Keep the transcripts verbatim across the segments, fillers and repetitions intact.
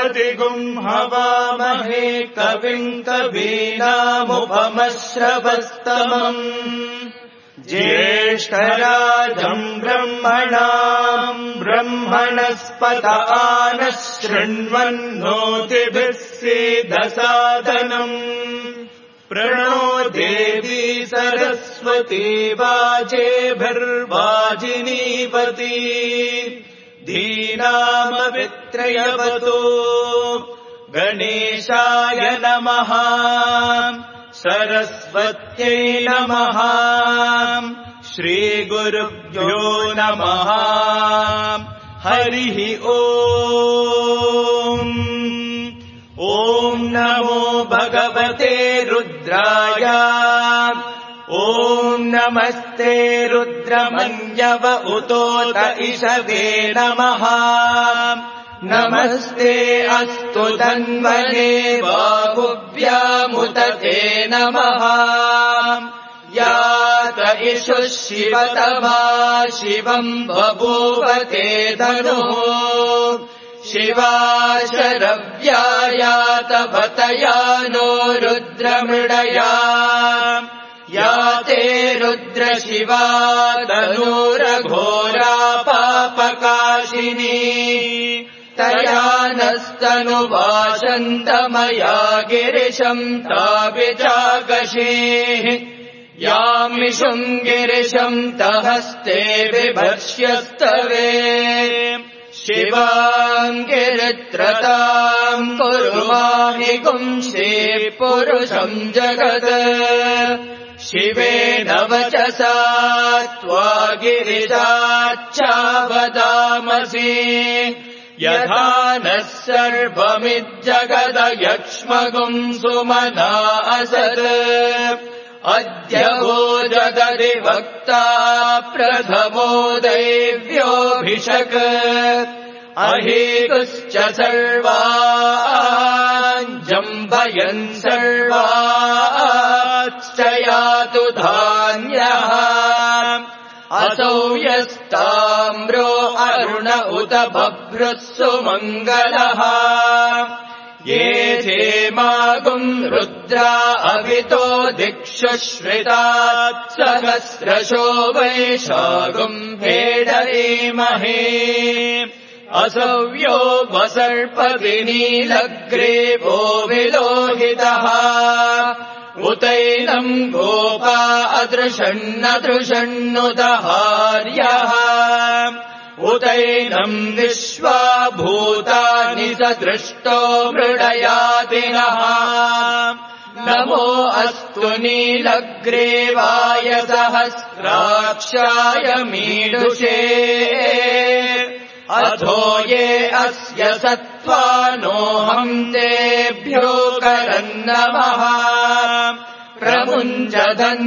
बृहस्पतिगुम् हवामहे कविम् कवीनामुपमश्रवस्तमम् ज्येष्ठराजम् ब्रह्मणाम् ब्रह्मणस्पत आनः शृण्वन्नोतिभिः सीदसादनम् प्रणो देवी सरस्वती वाजेभिर्वाजिनीवती धीनामवित्रयवतो गणेशाय नमः सरस्वत्यै नमः श्रीगुरुभ्यो नमः हरिः ओम् ॐ नमो भगवते रुद्राय ॐ नमस्ते रुद्रमन्यव उतोत इषवे नमः नमस्ते अस्तु धन्वने बाहुभ्यामुत ते नमः यात इषुः शिवतमा शिवम् बभूव ते धनुः शिवा शरव्यायात भतया नो रुद्रमृडया याते रुद्रशिवा तनूरघोरा पापकाशिनी तया नस्तनुवासन्तमया गिरिशम् ताविचाकशेः यामिषुम् गिरिशम् तहस्ते बिभर्ष्यस्तवे शिवाङ्गिरित्रताम् कुरु माहि पुंसे पुरुषम् जगत् शिवेन वचसा त्वा गिरिशाच्चावदामसि यथा नः सर्वमिज्जगदयक्ष्मगुम् सुमना असत् अद्य वो जगदि वक्ता प्रथमो दैव्योऽभिषक् अहेतुश्च सर्वाञ्जम्भयन् सर्वाश्च यातु धान्यः असौ यस्ताम्रो अरुण उत बभ्रुः सुमङ्गलः ये धेमागुम् रुद्रा अभितो दिक्षु श्रितात् सहस्रशो वैशागुम् भेडयेमहे असव्यो वसर्पति नीलग्रीवो विलोहितः उतैनम् गोपा अदृशन्नदृशन्नुदहार्यः उतैनम् विश्वा भूतानि स दृष्टो मृडयादिनः नमो अस्तु नीलग्रीवाय सहस्राक्षाय मीडुषे अथो ये अस्य सत्त्वानोऽहम् तेभ्यो करन्नमः प्रमुञ्च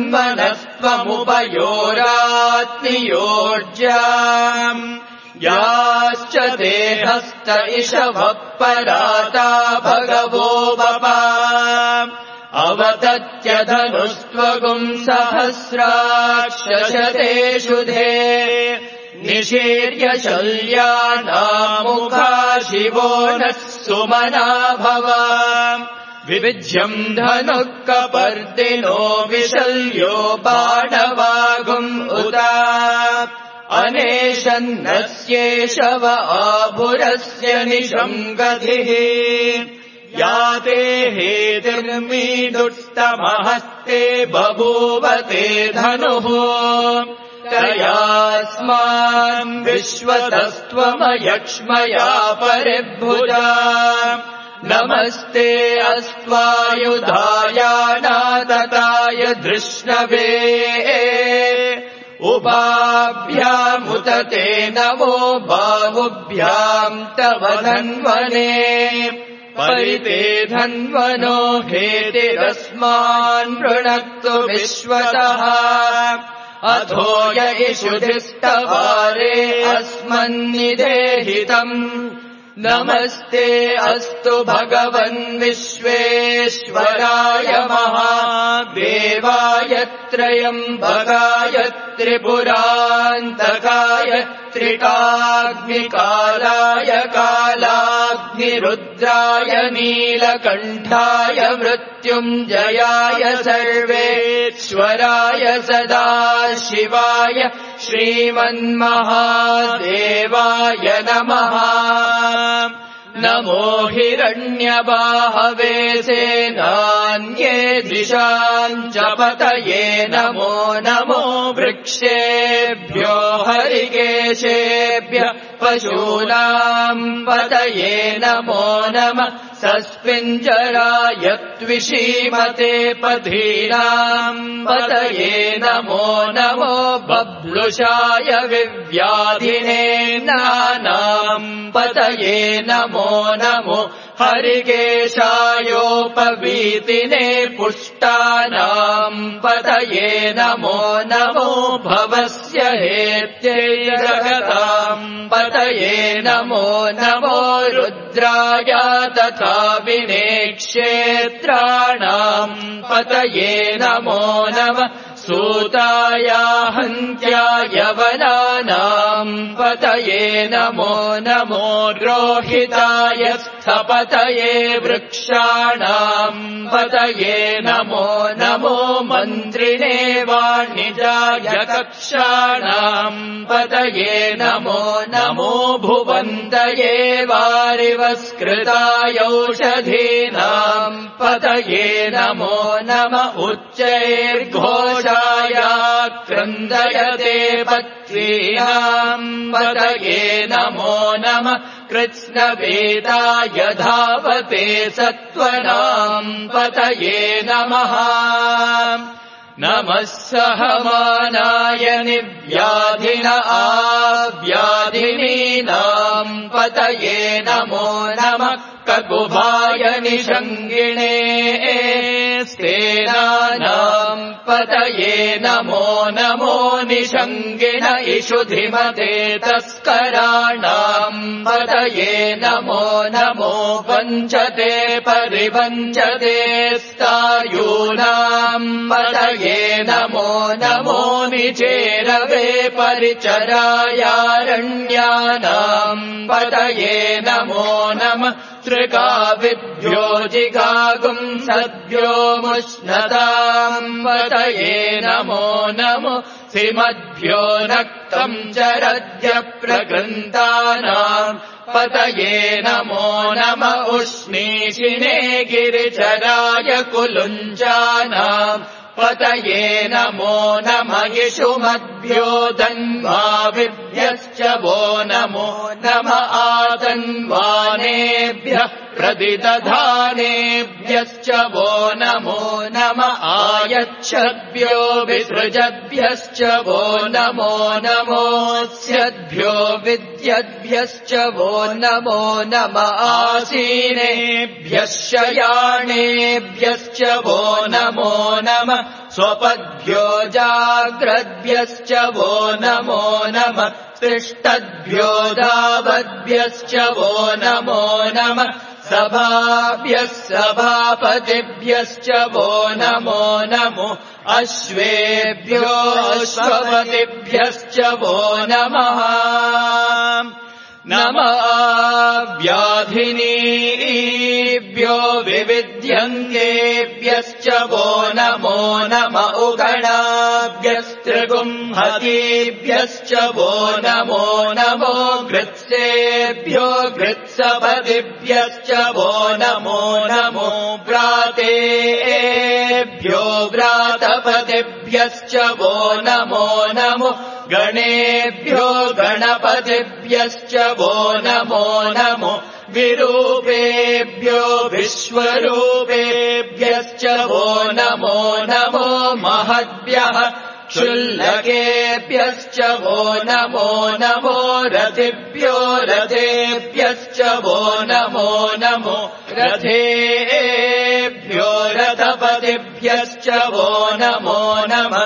धन्वनस्त्वमुपयोरात्नियोर्जाम् याश्च देहस्त इषवः पराता भगवो वपा अवतत्य धनुस्त्वगुम् सहस्राक्षशतेषु धे निशीर्य शल्यानामुखा शिवो नः सुमना भव विविज्यम् धनुः कपर्दिनो विशल्यो बाणवागुम् उदा अनेशन्नस्येषव आभुरस्य निशङ्गधिः याते हेतिर्मीदुष्टमहस्ते बभूवते धनुः तयास्मान् विश्वतस्त्वमयक्ष्मया परिभुजा नमस्ते अस्त्वायुधायानादताय धृष्णवे उभाभ्यामुत ते नमो बाहुभ्याम् तव धन्वने परिते धन्वनो हेतिरस्मान् वृणक्तु विश्वतः अथो य इषुधिस्तवारे अस्मन्निदेहितम् नमस्ते अस्तु भगवन् विश्वेश्वराय महादेवाय त्रयम्बकाय त्रिपुरान्तकाय त्रिकाग्निकालाय कालाग्निकालाय रुद्राय नीलकण्ठाय मृत्युञ्जयाय सर्वेश्वराय सदाशिवाय श्रीमन्महादेवाय नमः। नमो हिरण्यबाहवे सेनान्ये दिशाम् च पतये नमो नमो वृक्षेभ्यो हरिकेशेभ्यः पशूनाम् पतये नमो नमः। सस्मिञ्जराय त्विषीमते पथीनाम् पतये नमो नमो बभ्लुषाय विव्याधिने नानाम् पतये नमो नमो हरिकेशायोपवीतिने पुष्टानाम् पतये नमो नमो भवस्य हेत्यै जगताम् पतये नमो नमो रुद्राय तथा विनेक्षेत्राणाम् पतये नमो नमः। सूताय हन्त्याय वनानाम् पतये नमो नमो रोहिताय स्थपतये वृक्षाणाम् पतये नमो नमो मन्त्रिणे वाणिजाय कक्षाणाम् पतये नमो नमो भुवन्तये वारिवस्कृतायौषधीनाम् पतये नमो नमः। उच्चैर्घोषाय क्रन्दयते पत्नीनाम् पतये नमो नमः। कृत्स्नवेदाय धावते सत्त्वनाम् पतये नमः। नमः सहमानाय निव्याधिन आव्याधिनीनाम् पतये नमो नमः। ककुभाय निषङ्गिणे स्तेनानाम् पतये नमो नमो निषङ्गिण इषुधिमते तस्कराणाम् पतये नमो नमो पञ्चते परिपञ्चते स्तायूनाम् पतये नमो नमो निचेरवे परिचरायारण्यानाम् पतये नमो नमः। त्रिकाविभ्यो जिगागुम् सद्भ्यो मुष्णताम् पतये नमो नमो। सिमद्भ्यो नक्तम् चरद्य प्रकृन्तानाम् पतये नमो नमः। उष्णीषिणे गिरिचराय कुलुञ्जानाम् पतये नमो नमः। इषुमद्भ्यो धन्वाविभ्यश्च वो नमो नमः। आतन्वानेभ्यः प्रतिदधानेभ्यश्च वो नमो नमः। आयच्छद्भ्यो विसृजद्भ्यश्च वो नमो नमोऽस्यद्भ्यो विद्यद्भ्यश्च वो नमो नमः। आसीनेभ्यः शयानेभ्यश्च वो नमो नमः। स्वपद्भ्यो जाग्रद्भ्यश्च वो नमो नमः। तिष्ठद्भ्यो धावद्भ्यश्च वो नमो नमः। सभाभ्यः सभापतिभ्यश्च वो नमो नमो। अश्वेभ्यो अश्वपतिभ्यश्च वो नमः। नमः व्याधिनीभ्यो विविध्यन्तेभ्यश्च वो नमो नमः। उगणाभ्यस्त्रिगुंहतीभ्यश्च वो नमो नमो। घृत्सेभ्यो घृत्सपतिभ्यश्च वो नमो नमो। व्रातेभ्यो व्रातपतिभ्यश्च वो नमो नमो। गणेभ्यो गणपतिभ्यश्च वो नमो नमो। विरूपेभ्यो विश्वरूपेभ्यश्च वो नमो नमो। महद्भ्यः क्षुल्लकेभ्यश्च वो नमो नमो। रथिभ्यो रथेभ्यश्च वो नमो नमो। रथेभ्यो रथपतिभ्यश्च वो नमो नमः।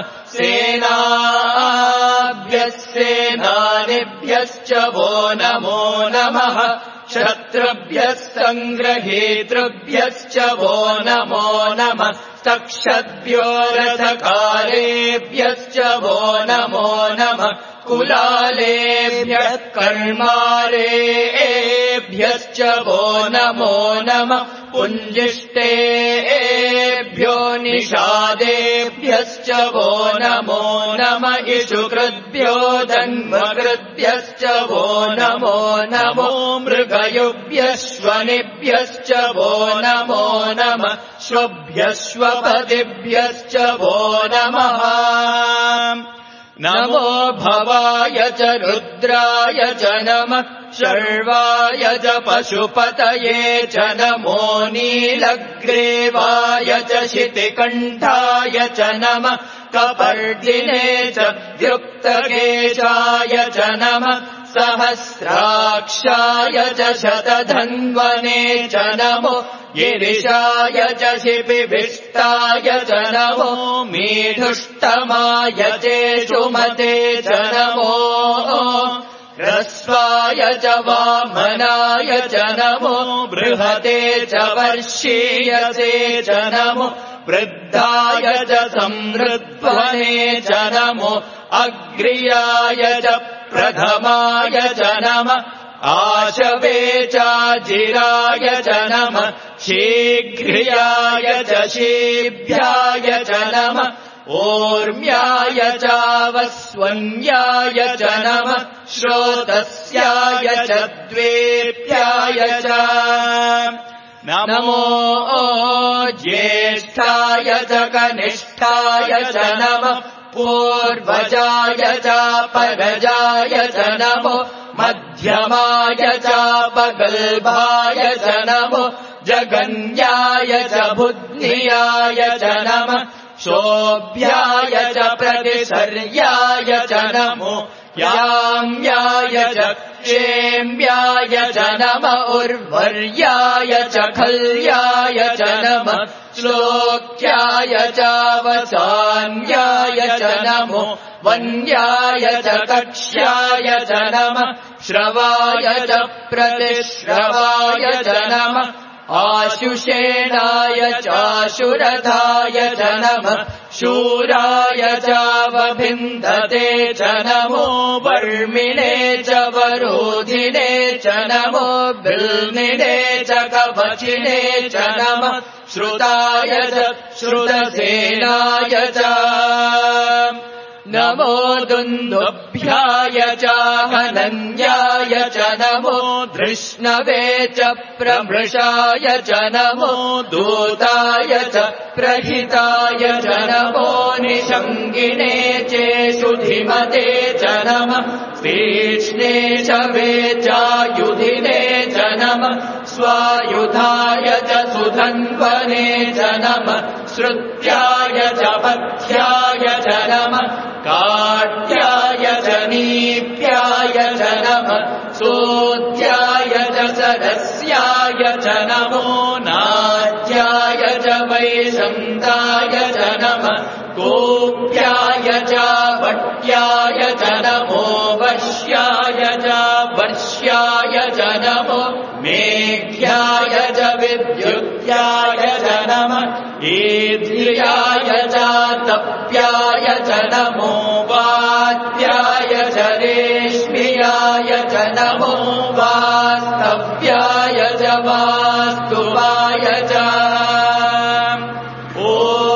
सेनाभ्यः सेनानिभ्यश्च वो नमो नमः। शत्रुभ्यः सङ्ग्रहेतृभ्यश्च वो नमो नमः। तक्षद्भ्यो रथकारेभ्यश्च वो नमो नमः। कुलालेभ्यः कर्मारेभ्यश्च वो नमो नमः पुञ्जिष्टेभ्यो निषादेभ्यश्च वो नमो नमः इषुकृद्भ्यो जन्मकृद्भ्यश्च वो नमो नमो मृगयुभ्यश्वनिभ्यश्च वो नमो नमः श्वभ्यश्वपतिभ्यश्च वो नमः नमो भवाय च रुद्राय च नमः शर्वाय च पशुपतये च नमो नीलग्रीवाय च शितिकण्ठाय च नमः कपर्दिने च युक्तकेशाय च नमः सहस्राक्षाय च शतधन्वने च नमो गिरिशाय च शिपिभिष्टाय च नमो मीढुष्टमाय चेषुमते च नमो ह्रस्वाय च वामनाय च नमो बृहते च वर्षीयसे च नमो वृद्धाय च समृद्ध्वने च नमो अग्र्याय च प्रथमाय च नमः आशवे चाजिराय च नमः शीघ्र्याय च शीभ्याय च नमः ऊर्म्याय चावस्वन्याय च नमः श्रोतस्याय च द्वेभ्याय च नमो ज्येष्ठाय च कनिष्ठाय च नमः पूर्वजाय च परजाय च नमो मध्यमाय च पगल्भाय च नमो जगन्याय च बुद्ध्याय च नमः शोभ्याय च प्रतिसर्याय च नमो याम्याय च क्षेम्याय च नमः उर्वर्याय च खल्याय च नमः श्लोक्याय च वसान्याय च नमो वन्याय च कक्ष्याय च नमः श्रवाय च प्रतिश्रवाय च नमः आशुषेणाय चाशुरथाय च नमः शूराय चावभिन्दते च नमो वर्मिणे च वरोधिने च नमो बिल्निने च कवचिने च नमः श्रुताय च श्रुतसेनाय च नमो दुन्दुभ्याय च हनन्याय च नमो धृष्णवे च प्रभृशाय च नमो दूताय च प्रहिताय च नमो निषङ्गिने चेषुधिमते च नमः तीक्ष्णे च वेचायुधिने च नमः स्वायुधाय च सुधन्वने च नमः श्रुत्याय च पथ्याय च नमः काट्याय च नीप्याय च नमः सोद्याय च सरस्याय च नमो नाट्याय च वैशन्ताय च नमः गोप्याय च वट्याय च नमो वश्याय च वर्ष्याय च नमो मेघ्याय च विद्युत्याय च नमः ईद्र्याय च तप्याय च नमो वात्याय च रेश्म्याय च नमो वास्तव्याय च वास्तुवाय च ॐ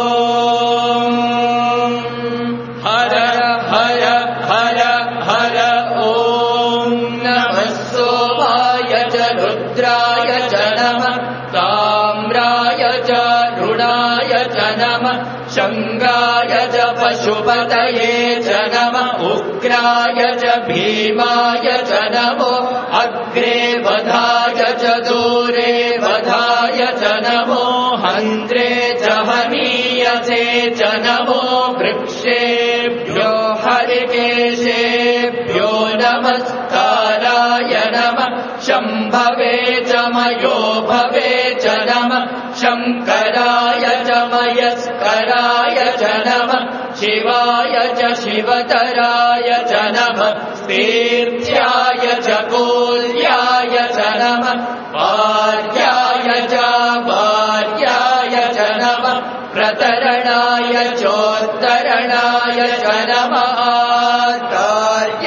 हर हर हर हर ॐ नमः सोमाय च रुद्राय च नमः ताम्राय च रुणाय च नमः शङ्गाय च पशुपतये च नमः उग्राय च भीमाय च नमो अग्रे वधाय च दूरे वधाय च नमो हन्त्रे च हनीयसे च नमो वृक्षेभ्यो हरिकेशेभ्यो नमस्काराय नमः शम्भवे च मयो भवे च नमः शङ्कराय च मयस्कराय च नमः शिवाय च शिवतराय च नमः तीर्थ्याय च कोल्याय च नमः पार्याय च वार्याय च नमः प्रतरणाय चोत्तरणाय च नमः कार्याय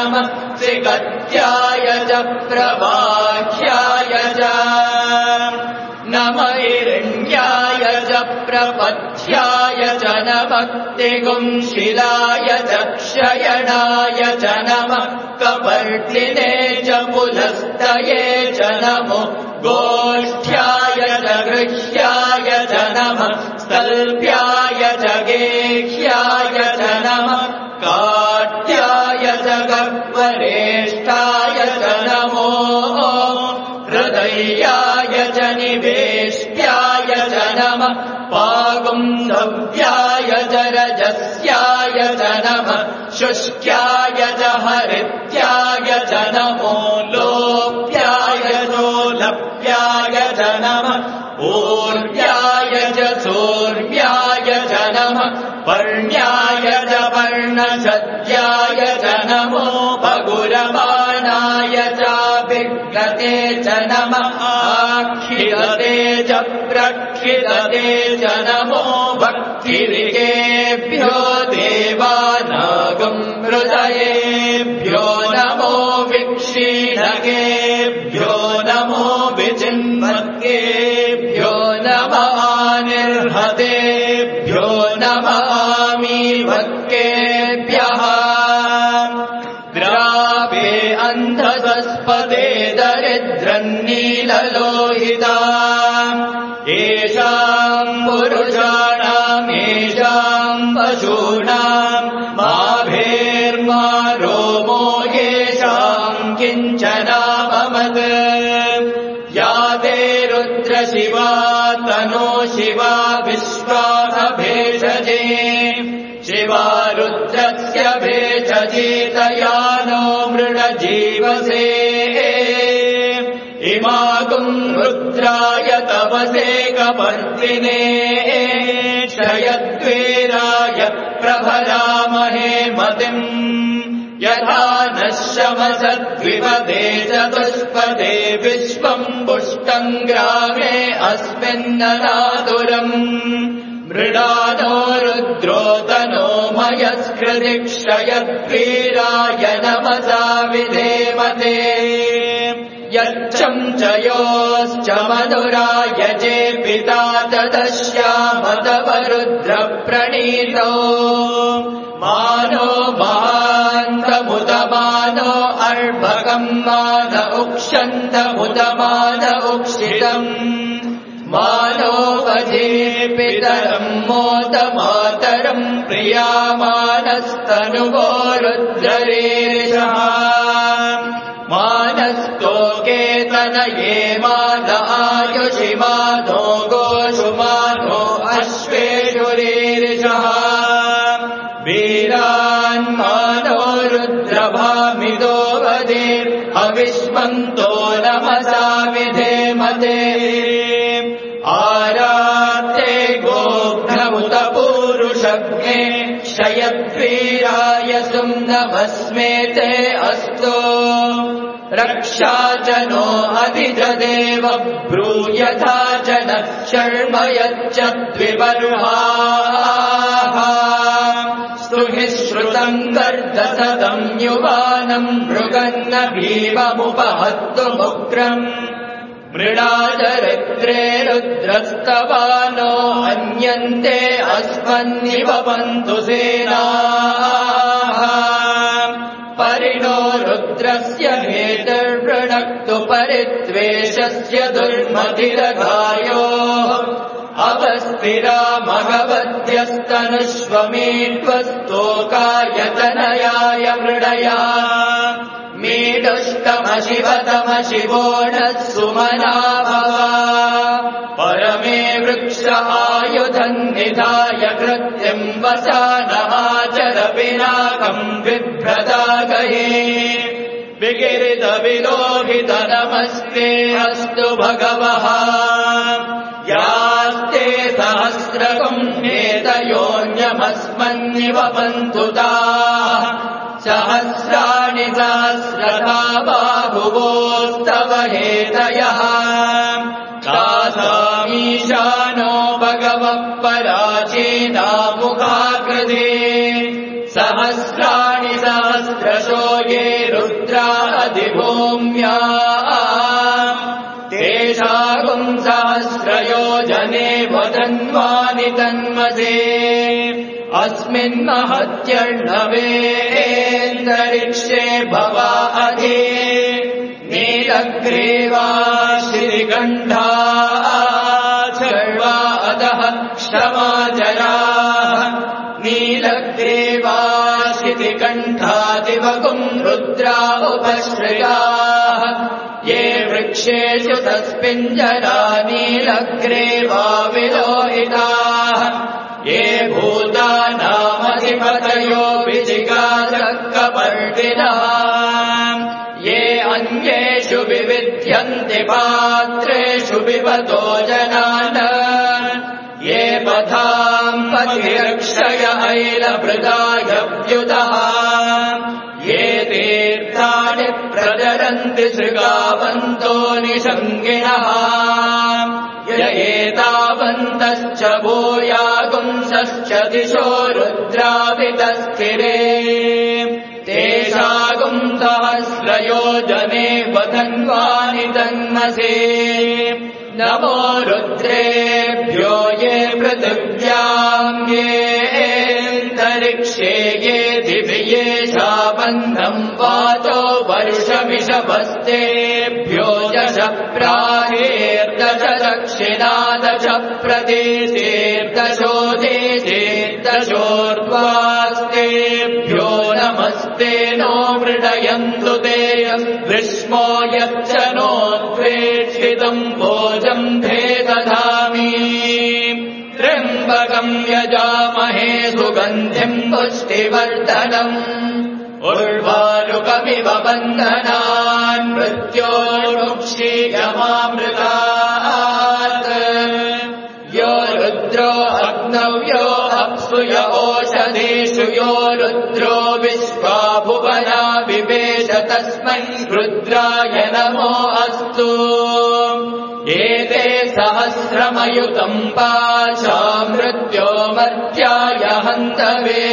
नमः श्रीगत्याय च प्रवाह्याय च नम हिरण्याय च प्रपथ्याय च नमः तिगुंशिलाय च क्षयणाय च नमः कपर्दिने च पुलस्तये च नमो गोष्ठ्याय च गृह्याय च नमः स्तल्भ्याय च गेह्याय च नमः काट्याय च गह्वरेष्ठाय च नमो हृदयाय च निवेष्ट्याय च नमः पागुंसव्याय च रजस्याय च नमः शुष्क्याय च हरित्याय च नमो लोप्याय चोलप्याय च नमः ऊर्व्याय च सूर्व्याय च नमः पर्ण्याय च पर्णछद्याय च नमो भगुरमाणाय चाभिघ्नते च नमः आक्षिदते च प्रक्षिदते च नमो भक्तिरिकेभ्यो देवानागं हृदयेभ्यो नमो विक्षीणकेभ्यो नमो विचिन्वद्गेभ्यो नमः निर्हतेभ्यो नमः मीवक्केभ्यः द्रावे अन्धसस्पदे दरिद्रन्नीललोहिता येषाम् पुरुषाणाम् येषाम् पशूनाम् माभेर्मा रोमो येषाम् किञ्चनाममत् या ते रुद्रशिवा तनो शिवा विश्वासभेषजे शिवा रुद्रस्य भेषजीतया नो मृडजीवसे इमागुम् रुद्राय तपसे कपर्दिने क्षयद्वेराय प्रभरामहे मतिम् यथा नः शमसद्विपदे चतुष्पदे विश्वम् पुष्टम् ग्रामे अस्मिन्ननातुरम् मृडानो रुद्रोतनो मयस्कृति क्षयद्वीराय नमसा विधेमते यच्छम् च योश्च मधुराय चे पिता तदश्यामतवरुद्रप्रणीतो मानो मान्तमुदमानो अर्भकम् मान उक्षन्तमुदमान उक्षितम् मानो वजे पितरम् मोदमातरम् प्रियामानस्तनुवो रुद्ररीरिषः मानस्तोकेतनये मान आयुषि मानो गोषु मानो अश्वेषुरीरिषः वीरान् मानो रुद्रभामिदो वदे हविष्मन्तो नमसा विधेमते आराते गोघ्नमुत पूरुषज्ञे क्षयद्वीराय सुम्नमस्मेते अस्तु रक्षा च नो अधिजदेव ब्रूयथा च नः शर्म यच्च द्विबर्हाः स्तुहि श्रुतम् गर्दसदम् युवानम् मृगन्न भीममुपहत्तुमुग्रम् मृडादरिद्रे रुद्रस्तवानो हन्यन्ते अस्मन्निव पन्तु सेनाः परिणो रुद्रस्य हेतर्वृणक्तु परित्वेषस्य दुर्मतिरघायो अवस्थिरा मघवद्यस्तनुष्वमेत्वस्तोकायतनयाय मृडया मीडुष्टमशिवतम शिवो नः सुमना भवा परमे वृक्ष आयुधम् निधाय कृत्यम् वसानमाचर पिनाकम् बिभ्रदागये विगिरितविलोहित नमस्ते अस्तु भगवः यास्ते सहस्रकम् हेतयोऽन्यमस्मन्निव पन्तु ताः सहस्राणि सहस्रधा बाहुवोस्तव हेतयः तासामीशानो भगवः पराचीनामुखाकृते सहस्राणि सहस्राणि सहस्रशो ये रुद्रादिभूम्या तेषागुम् सहस्रयोजने वदन्वानि तन्मसे अस्मिन्महत्यर्णवेन्दरिक्षे भवा अधि नीलग्रीवा श्रीगण्ढा सर्वा अधः क्षमाजराः नीलग्रीवा श्रीकण्ठादिवगुम् रुद्रा उपश्रिताः ये वृक्षेषु तस्मिञ्जरा नीलग्रीवा विलोहिताः ये भूतानामधिपतयो विजिगातर्कपर्दिनः ये अन्येषु विविध्यन्ति पात्रेषु पिबतो जनान् ये पथाम् पथिरक्षय ऐलभृदायव्युतः ये तीर्थानि प्रचरन्ति शृगावन्तो निषङ्गिणः य एतावन्तश्च भूयागुंसश्च दिशो रुद्रावितस्थिरे तेषागुम् सहस्रयोजने वदन्वानि तन्मसे नमो रुद्रेभ्यो ये पृथिव्याम् येऽन्तरिक्षे ये दिवि येषा बन्धम् वाचो वर्षमिषभस्तेभ्यो दश प्राहेर्दश दक्षिणादश प्रदेशेर्दशो देशेर्दशोर्ध्वास्तेभ्यो नमस्ते नो मृडयन्तु ते विष्मो यच्च नो त्वेक्षितम् भोजम् भे दधामि त्र्यम्बकम् यजामहे सुगन्धिम् पुष्टिवर्धनम् उर्वारुकमिव बन्धनान् मृत्योर्मुक्षीयमामृतात् यो रुद्रो अग्नौ यो अप्सु य ओषधीषु यो रुद्रो विश्वा भुवना विवेश तस्मै रुद्राय नमो अस्तु एते सहस्रमयुतम् पाशा मृत्यो मर्त्याय हन्तवे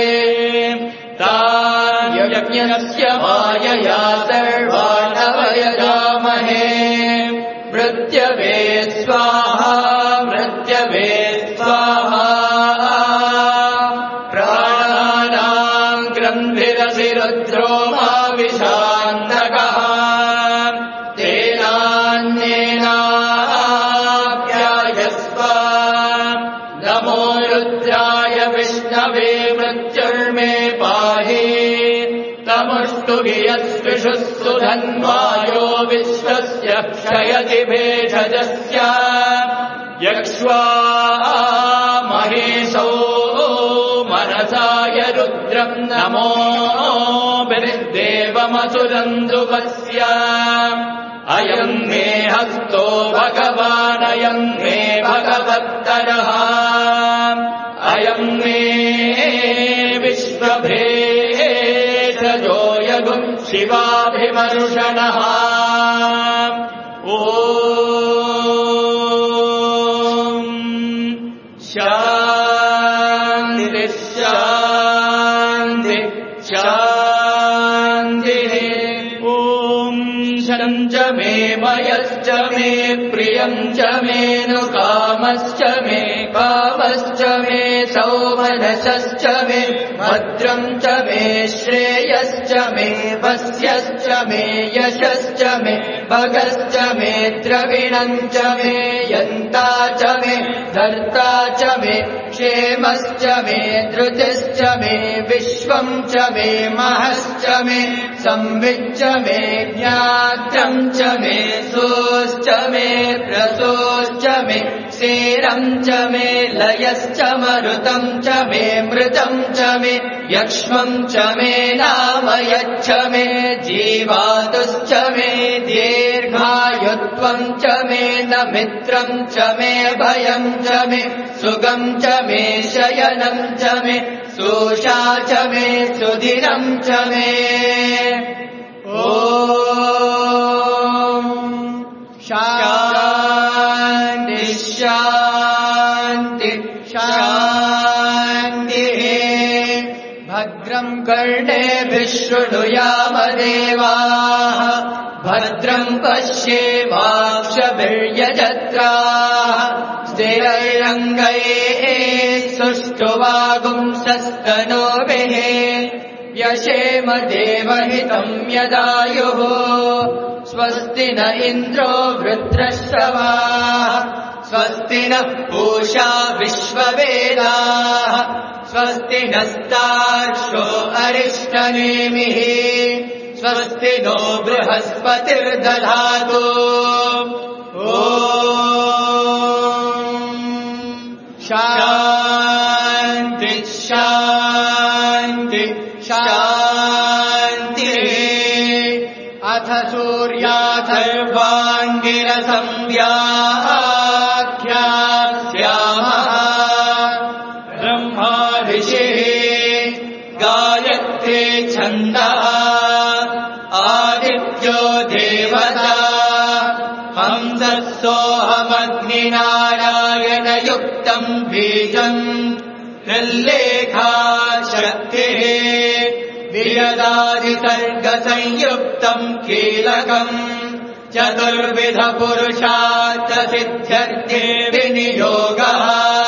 तान्यज्ञस्य मायया सर्वानवयजामहे मृत्यवे स्वाहा मृत्यवे स्वाहा प्राणानाम् ग्रन्थिरसि रुद्रो मा विशान्तकः तेनान्येनाप्यायस्व नमो रुद्राय विष्णवे मृत्युर्मे पाहि तमुष्टुभियस्विषुः सुधन्वायो विश्वस्य क्षयति भेषजस्य यक्ष्वा महेशो मनसाय रुद्रम् नमो देवमसुरन्दुवस्य अयम् मे हस्तो भगवानयम् मे भगवत्तरः अयम् मे विश्वभेषजो यगुम् शिवाभिमर्षणः ॐ शान्ति शान्ति शान्तिः ॐ शम् च मे मयश्च मे प्रियम् च मे नुकामश्च मे कामश्च मे सौमनसश्च मे भद्रम् च मे श्रेयश्च मे वस्यश्च मे यशश्च मे भगश्च मे द्रविणम् च मे यन्ता च मे धर्ता च मे क्षेमश्च मे धृतिश्च मे विश्वम् च मे महश्च मे संविच्च मे ज्ञात्रम् च मे सोश्च मे प्रसोश्च मे सेरम् च मे लयश्च मरुतम् च मे मृतम् च मे यक्ष्मम् च मे नामयच्च मे जीवातुश्च मे दीर्घायुत्वम् च मे न मित्रम् च मे भयम् च मे सुगम् च मे शयनम् च मे सोषा च मे सुदिनम् च मे ॐ शान्ति शान्ति शान्तिः भद्रम् कर्णेभिः शृणुयाम देवाः भद्रम् पश्येमाक्षभिर्यजत्राः स्थिरैरङ्गैः सुष्ठुवागुंसस्तनूभिः व्यशेम देवहितम् यदायुः स्वस्ति न इन्द्रो वृत्रश्रवाः स्वस्ति नः पूषा विश्ववेदाः स्वस्ति नस्तार्क्ष्यो अरिष्टनेमिः स्वस्ति नो बृहस्पतिर्दधातु ॐ शान्ति शान्ति शान्तिः अथ सूर्याथर्वाङ्गिरसंव्याख्यास्यामः ब्रह्मा ऋषिः गायत्री छन्दः आदित्यो देवता हंसः सोऽहमग्निनारायणयुक्तम् बीजम् निर्लेखा शक्तिः वियदादिसर्गसंयुक्तम् कीलकम् चतुर्विध पुरुषार्थ सिद्ध्यर्थे विनियोगः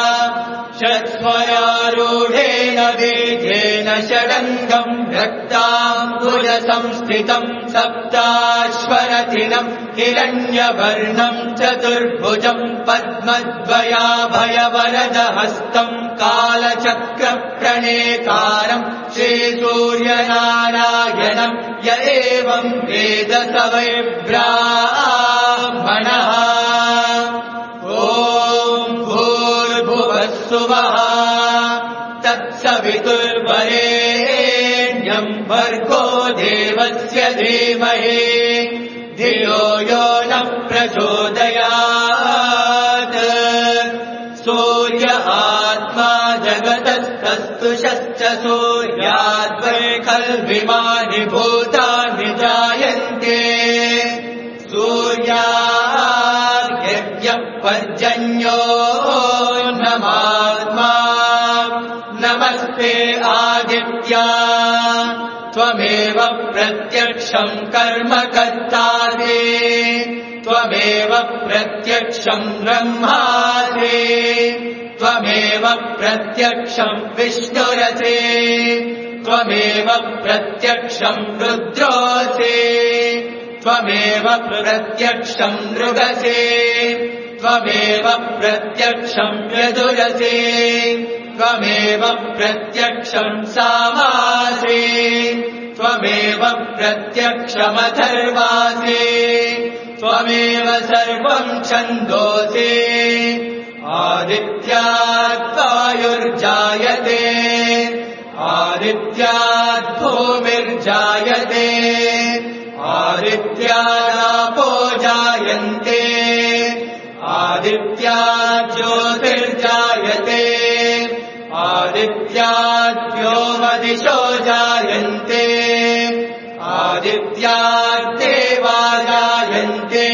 षट्स्वरारूढेन बीजेन षडङ्गम् रक्ताम्बुज संस्थितम् सप्ताश्वरथिनम् हिरण्यवर्णम् चतुर्भुजम् पद्मद्वयाभयवरदहस्तम् कालचक्रप्रणेतारम् श्रीसूर्यनारायणम् य एवम् वेद स वै ब्राह्मणः ॐ भूर्भुवः सुवः तत्सवितुर्वरेण्यम् भर्गो देवस्य धीमहि धियो यो नः प्रचोदयात् सूर्य आत्मा जगतस्तस्तु शश्च सूर्याद्वै खल्विमानि भूतानि जायन्ते सूर्याद्यज्ञः पर्जन्यो नमात्मा नमस्ते आदित्या त्वमेव प्रत्यक्षम् कर्म कर्तासि त्वमेव प्रत्यक्षम् ब्रह्मासि त्वमेव प्रत्यक्षम् विष्णुरसि त्वमेव प्रत्यक्षम् रुद्रोऽसि त्वमेव प्रत्यक्षम् नृगसि त्वमेव प्रत्यक्षम् यदुरसि त्वमेव प्रत्यक्षम् सामासि त्वमेव प्रत्यक्षमथर्वासि त्वमेव सर्वम् छन्दोसि आदित्यात् वायुर्जायते आदित्यात् भूमिर्जायते आदित्यादापो जायन्ते आदित्यात् ज्योतिर्जायते आदित्यात् व्योमदिशो जायन्ते आदित्यात् देवा जायन्ते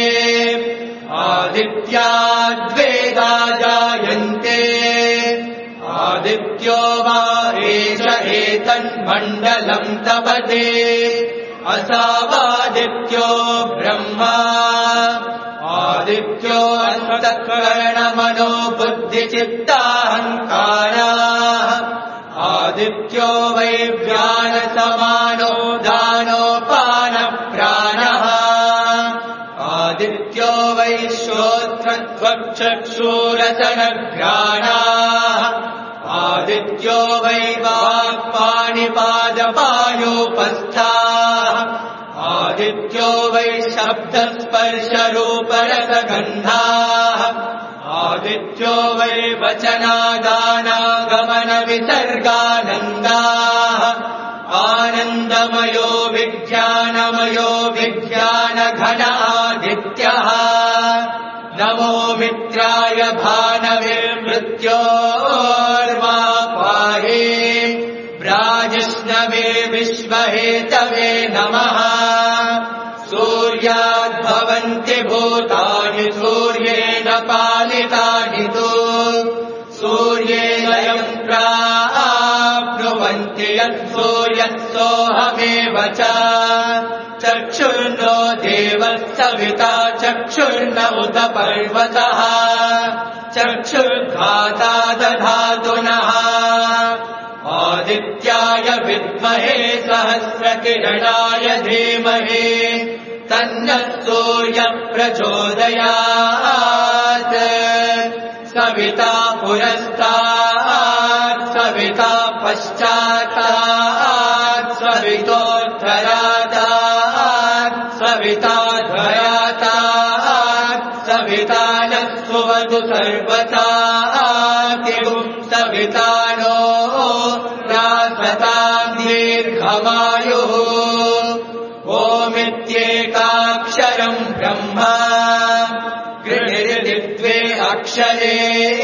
आदित्यात् वेदा जायन्ते आदित्यो वा एष एतन्मण्डलम् तपते असावादित्यो ब्रह्मा आदित्यो अन्तःकरणमनो बुद्धिचित्ताहङ्काराः आदित्यो वै व्यानसमानो दानोपानप्राणः आदित्यो वै श्रोत्रत्वक्षक्षूरसनघ्राणाः आदित्यो वै वाक्पाणिपादपायोपस्थाः आदित्यो वै शब्दस्पर्शरूपरसगन्धाः आदित्यो वै वचनादानागमनविसर्गानन्दाः आनन्दमयो विज्ञानमयो विज्ञानघन आदित्यः नमो मित्राय भानवे मृत्योर्मा पाहि प्राजिष्णवे विश्वहेतवे नमः सूर्याद्भवन्ति भूतानि सूर्येण पालितानि तु सूर्येणयम् प्राप्नुवन्ति यत् सूर्यः सोऽहमेव च चक्षुर्नो देवः सविता चक्षुर्न उत पर्वतः चक्षुर्घाता दधातु नः आदित्याय विद्महे सहस्रकिरणाय धीमहि तन्नः सूर्यः प्रचोदयात् सविता पुरस्तात् सविता पश्चातात् सवितोत्तरादात् सविता ध्वरातात् सविता नः सुवतु सर्वदा किं सविता नो रासताम् दीर्घमायुः ओमित्येकाक्षरम् ब्रह्म गृह्णिर्द्वे अक्षरे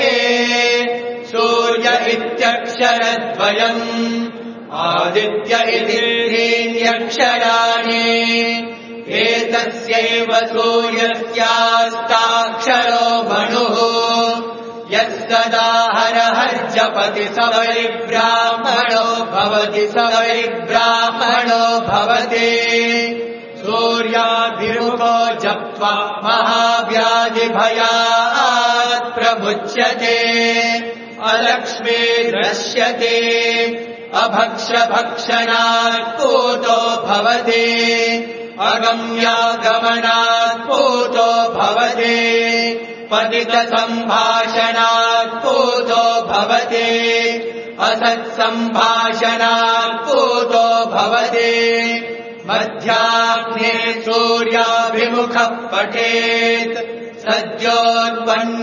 सूर्य इत्यक्षरद्वयम् आदित्य इति त्रीण्यक्षराणि एतस्यैव सूर्यस्याष्टाक्षरो मनुः यः सदा हरहर्जपति स वै ब्राह्मणो भवति स वै ब्राह्मणो भवति सूर्याभिमुखो जप्त्वा महाव्याधिभयात् प्रमुच्यते अलक्ष्मीर्नश्यते अभक्षभक्षणात् पूतो भवति अगम्यागमनात् पूतो भवति पतितसम्भाषणात् पूतो भवति असत्सम्भाषणात् पूतो भवति मध्याह्ने सूर्याभिमुखः पठेत् सद्योत्पन्न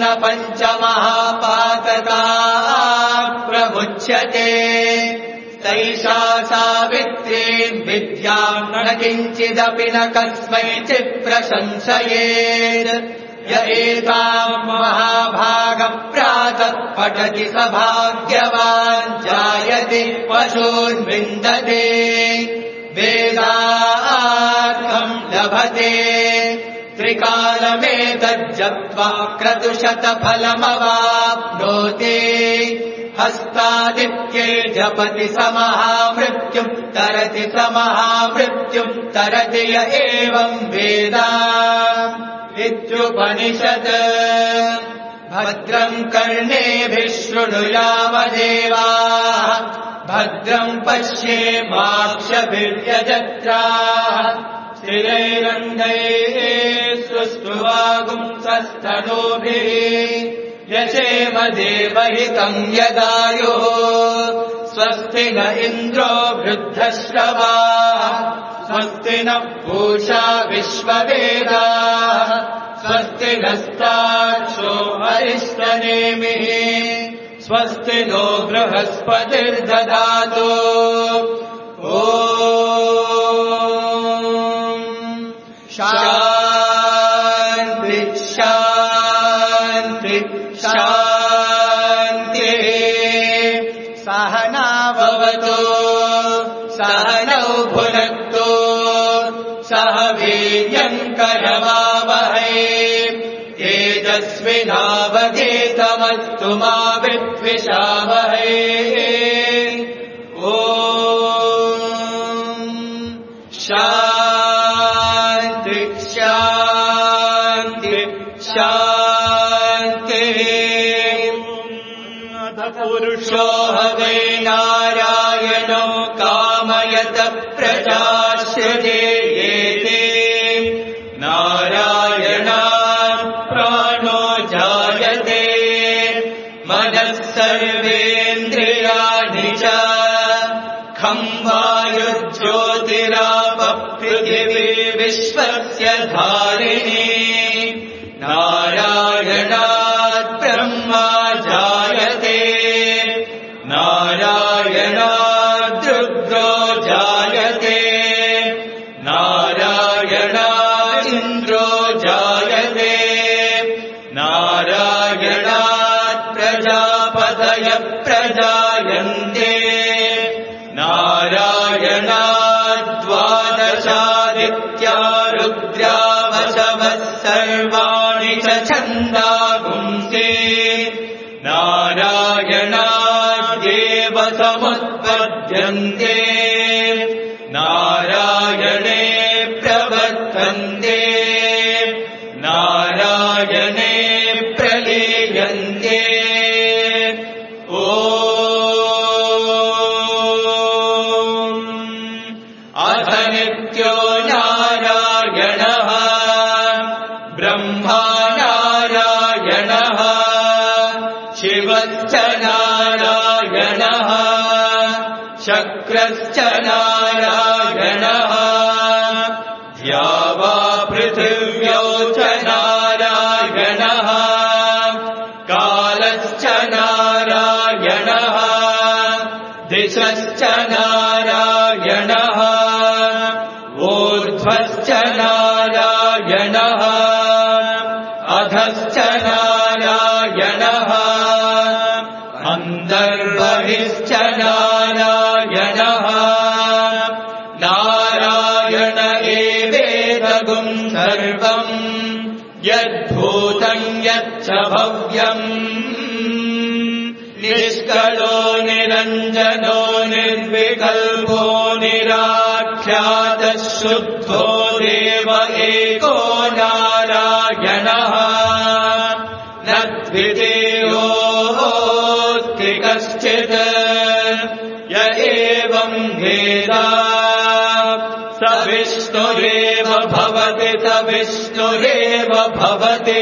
पञ्चमहापातकात् प्रमुच्यते तैषा सावित्रीम् विद्याम् न किञ्चिदपि न कस्मैचित् प्रशंसयेत् य एताम् महाभागम् प्रातः पठति स भाग्यवान् जायति पशून् विन्दते वेदार्थम् लभते त्रिकालमेतज्जप्त्वा क्रतुशतफलमवाप्नोति हस्तादित्ये जपति स महामृत्युम् तरति स महामृत्युम् तरति य एवम् वेद इत्युपनिषत् भद्रम् कर्णेभिः शृणुयामदेवाः भद्रम् पश्येमाक्षभिर्यजत्राः स्थिरैरङ्गैः सुष्ठुवागुंसस्तनूभिः यशेम देवहितम् यदायुः स्वस्ति न इन्द्रो वृद्धश्रवाः स्वस्ति न पूषा विश्ववेदाः स्वस्ति नस्तार्क्ष्यो अरिष्टनेमिः स्वस्ति नो बृहस्पतिर्दधातु ॐ शान्ति शान्ति शान्तिः सहना भवतु सहनौ भुनक्तु सह वीर्यम् करवावहै तेजस्विनावधीतमस्तु मा विद्विषावहै ॐ शान्ति शान्ति शान्तिः पुरुषो हवै नारायणो कामयत प्रजाश्रयेते नारायणात् प्राणो जायते मनः सर्वेन्द्रियाणि च खं वायुज्योतिरापपृथिवी विश्वस्य धारिणी नारायणात् ब्रह्मा जायते नारायणात् रुद्रो जायते नारायणात् इन्द्रो जायते नारायणात् प्रजापतयः प्रजायन्ते नारायणात् द्वादशादित्या रुद्रावशवः सर्वाणि च छन्दागुंसि नारायणाद्येव समुत्पद्यन्ते नारायणे प्रवर्तन्ते नारायणे प्रलीयन्ते ॐ अथ नित्यो नारायणः ब्रह्मा नारायणः शिवश्च नारायणः शक्रश्च नारायणः या वा पृथिव्यौ च नारायणः कालश्च नारायणः दिशश्च नारायणः ऊर्ध्वश्च नारायणः अधश्च नारायणः अन्तर्बहिश्च नारायणः नारायण एवेदगुं सर्वम् यद्भूतं यच्च भव्यम् निष्कलो निरञ्जनो निर्विकल्पो निराख्यातः शुद्धो देव एको नारायणः न द्वितीयोऽस्ति कश्चित् य एवं वेद स विष्णुरेव भवति स विष्णुरेव भवति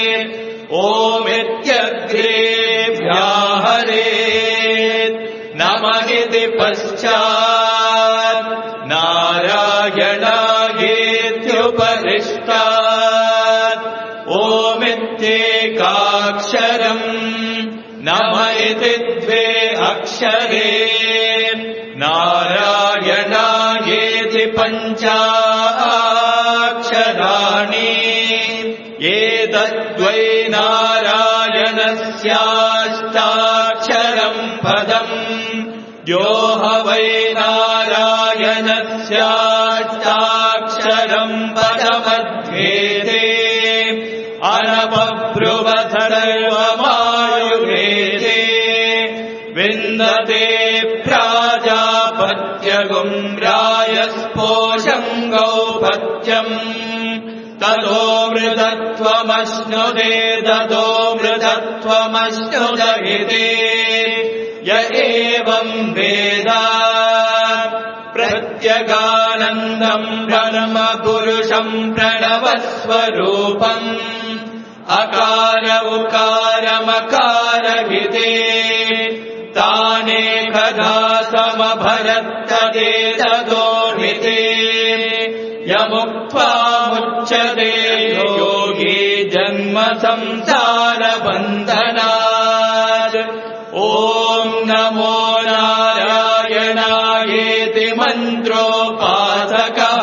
ओमित्यग्रे व्याहरेत् नमः इति पश्चात् नारायणायेत्युपरिष्टात् ओमित्येकाक्षरम् नमः इति द्वे अक्षरे नारायणायेति पञ्चाक्षराणि एतद्वै नारायणस्याष्टाक्षरम् पदम् यो ह वै नारायणस्याष्टाक्षरम् पदमद्वेदे अनपब्रुव सर्वमायुर्वेदे विन्दते प्राजापत्यगुं रायस्पोषम् गौपत्यम् ततो मृतत्वमश्नुते ततो मृतत्वमश्नुदहिते य एवं वेद प्रत्यगानन्दम् ब्रह्म पुरुषम् प्रणवस्वरूपम् अकार उकारमकारहिते तानेकदा समभरत्तदेतदोहिते यमुक्त्वा मुच्यते योगी जन्म संसारबन्धनात् ॐ नमो नारायणायेति मन्त्रोपासकः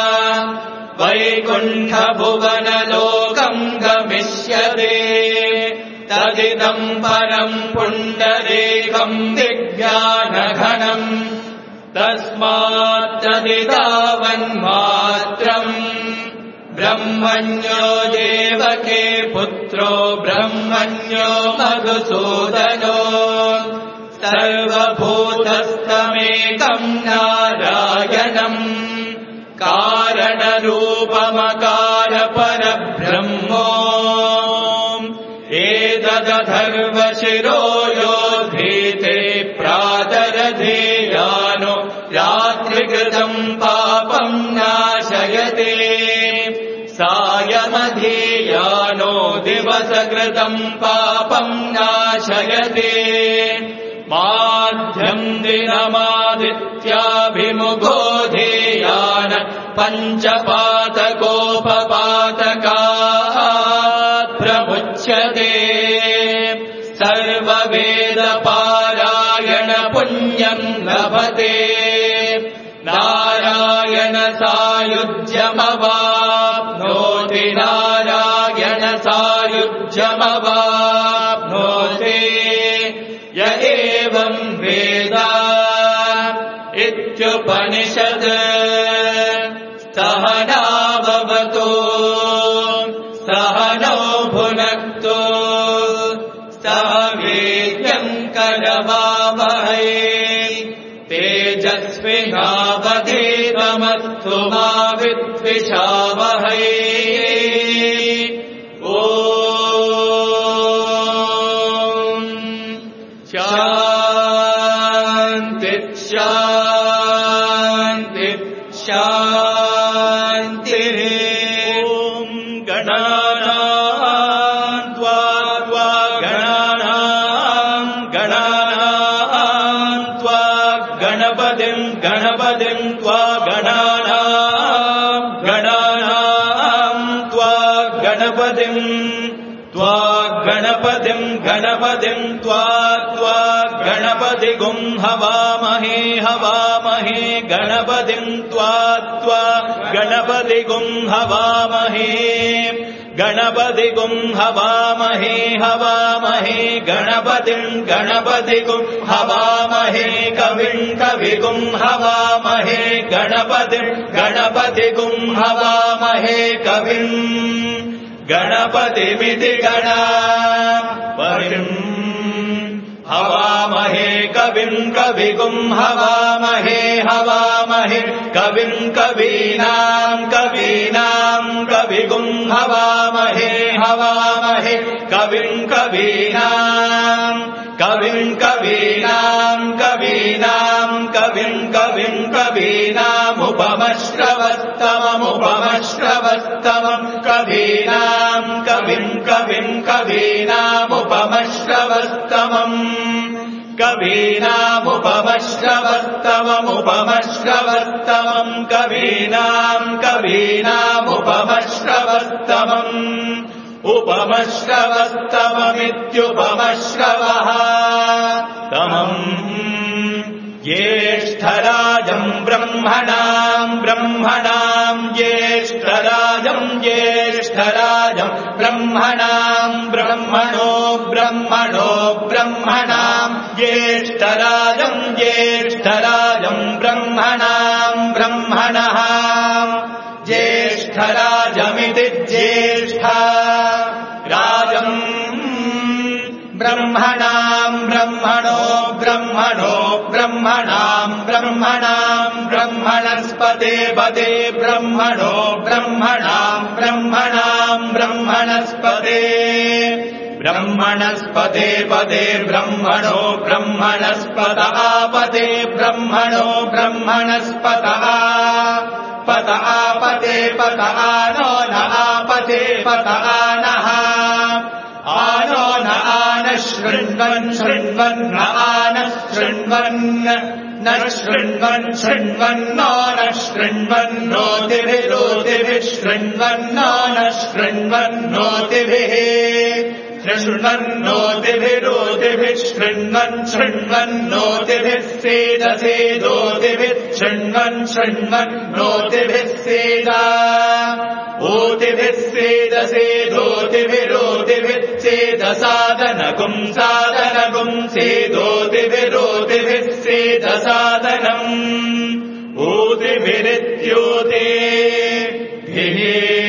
वैकुण्ठभुवनलोकम् गमिष्यते तदिदम् परम् पुण्डरीकम् विज्ञानघनम् तस्मात् तदितावन्मात्रम् ब्रह्मण्यो देवके पुत्रो ब्रह्मण्यो मधुसूदनो सर्वभूतस्थमेकम् नारायणम् कारणरूपमकारपरब्रह्मो एतदथर्वशिरो योधीते प्रातरधीयानो रात्रिकृतम् पापम् नाशयते सायमधीयानो दिवसकृतम् पापम् नाशयते माध्यम् दिनमादित्याभिमुखो धेयान पञ्चपातकोपपातकात् प्रमुच्यते सर्ववेदपारायण पुण्यम् लभते नारायण सायुज्यमवाप्नोति नारायण सायुज्यमवाप्नोति य एवं वेद इत्युपनिषत् सहनाववतु सहनौ भुनक्तु सह वीर्यम् करवावहै तेजस्विनावधीतमस्तु मास्तु मा विद्विषावहै। ॐ शान्ति शान्ति शान्तिः। ॐ गणानां त्वा त्वा गणानां गणानां त्वा गणपतिं गणपतिं त्वा गणानां गणानां त्वा गणपतिं त्वा गणपतिं गणपतिं त्वा त्वा गणपतिगुं हवामहे हवामहे गणपतिं त्वा त्वा गणपतिगुं हवामहे गणपतिगुं हवामहे हवामहे गणपतिं गणपतिगुं हवामहे कविं कविगुं हवामहे गणपतिं गणपतिगुं हवामहे कविं गणपतिमिति गणपतिं हवामहे कविं कविगुं हवामहे हवामहे कविं कवीनां कवीनां कविगुं हवामहे हवामहे कविं कवीनां कविं कवीनां कवीनां कविं कविं कवीनामुपमश्रवस्तममुपमश्रवस्तमं कवीनां कविं कविं कवीनामुपमश्रवस्तमम् कवीनामुपमश्रवस्तममुपमश्रवस्तमं कवीनां कवीनामुपमश्रवस्तमम् उपमश्रवस्तममित्युपमश्रवः तमम् ज्येष्ठराजं ब्रह्मणां ब्रह्मणां ज्येष्ठराजं ज्येष्ठराजं ब्रह्मणां ब्रह्मणो ब्रह्मणो ब्रह्मणां ज्येष्ठराजं ज्येष्ठराजं ब्रह्मणां ब्रह्मणः ज्येष्ठराजमिति ज्येष्ठा राजम् ब्रह्मणां ब्रह्मणो ब्रह्मणो ब्रह्मणां ब्रह्मणां ब्रह्मणस्पते पदे ब्रह्मणो ब्रह्मणां ब्रह्मणां ब्रह्मणस्पते ब्रह्मणस्पते पदे ब्रह्मणो ब्रह्मणस्पत आपदे ब्रह्मणो ब्रह्मणस्पत पत आपदे पत आनो न आपदे पत आनः आनो न आन शृण्वन् शृण्वन् न आन शृण्वन् न शृण्वन् शृण्वन्नो न शृण्वन्नोतिभिरोतिभिः शृण्वन्नो न शृण्वन्नोतिभिः शृण्वन्नोतिभिरोतिभिः शृण्वन् शृण्वन्नोतिभिः सेदसेदोतिभिः शृण्वन् शृण्वन्नोतिभिः सेदा ओतिभिः सेदसेदोतिभिरोतिभिः सेदसादनगुं सादनगुं सेदोतिभिरोतिभिः सेदसादनम् ओतिभिरित्योतिभिः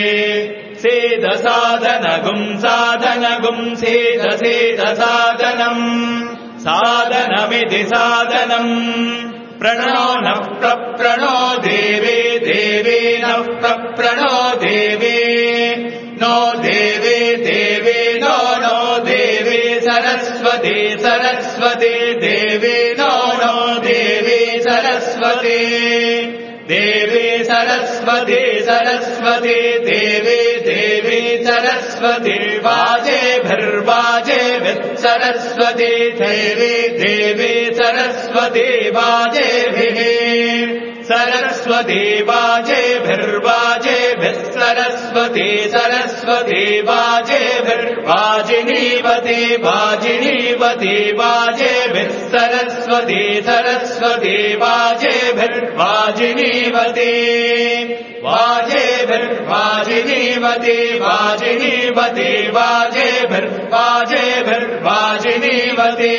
सेदसादनगुं सादनगुं सेदसेदसादनम् सादनमिति सादनम् प्रणो नः प्रप्रणो देवे देवे नः प्रप्रणो देवे नो देवे देवे नो नो देवे सरस्वती सरस्वती देवे नो नो देवे सरस्वती देवे सरस्वती सरस्वती देवे देवे सरस्वती वाजेभिर्वाजेभिः सरस्वती देवे देवे सरस्वती वाजेभिः सरस्वती वाजेभिर्वाजेभिः सरस्वती सरस्वती वाजेभिर्वाजिनीवती वाजिनीवती वाजेभिः सरस्वती सरस्वती वाजेभिर्वाजिनीवती वाजेभिर्वाजिनीवती वाजिनीवती वाजेभिर्वाजेभिर्वाजिनीवती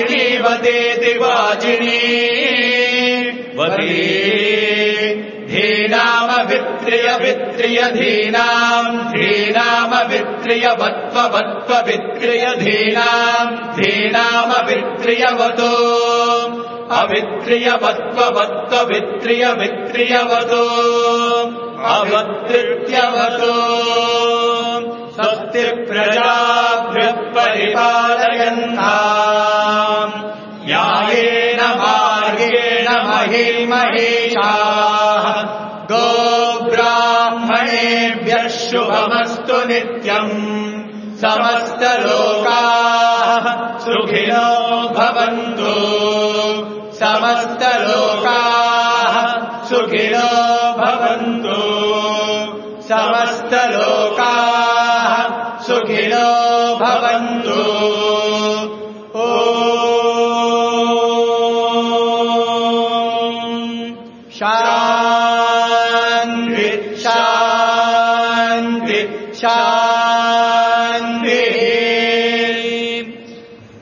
वाजिनीवतेति वाजिनीवती धे धीनामवित्रिय वित्रिय धीनाम् धीनामवित्रिय वत्व वत्व वित्रिय धीनाम् धीनामवित्रियवतो अवित्रिय वत्व वत्व वित्रिय वित्रियवतो अवत्रित्यवतो स्वस्ति प्रजाभ्यः परिपालयन्ताम् न्यायेन मार्गेण महीमहीषाः गोब्राह्मणेभ्यः शुभमस्तु नित्यम् समस्तलोकाः सुखिनो भवन्तु समस्तलोकाः सुखिनो भवन्तु समस्तलोकाः सुखिनो भवन्तु ॐ शान्ति शान्ति शान्ति